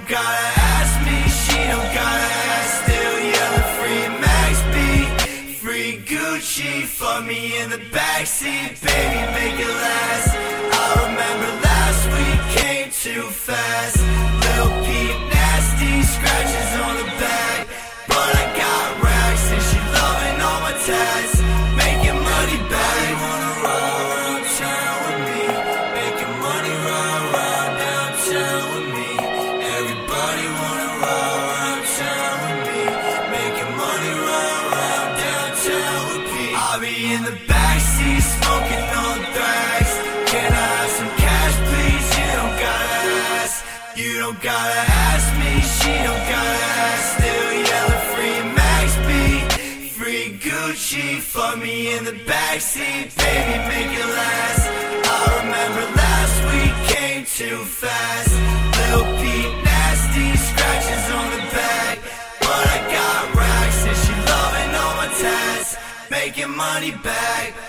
don't gotta ask me, she don't gotta ask. Still yelling free Max B, free Gucci. Fuck me in the backseat, baby, make it last. I remember last week came too fast. Lil Peep nasty, scratches on the back, but I got racks and she loving all my tats. Making money back, wanna roll around town with me. Making money round downtown with me. Everybody wanna roll around town with me. Making money round downtown with me. I'll be in the backseat smoking on thrax. Can I have some cash please? You don't gotta ask. You don't gotta ask me, she don't gotta ask. Still yelling free Max B, free Gucci. Fuck me in the backseat, baby, make it last. I remember last week came too fast. Lil Peep nasty, scratches on the back, but I got racks and she loving all my tats. Making money back.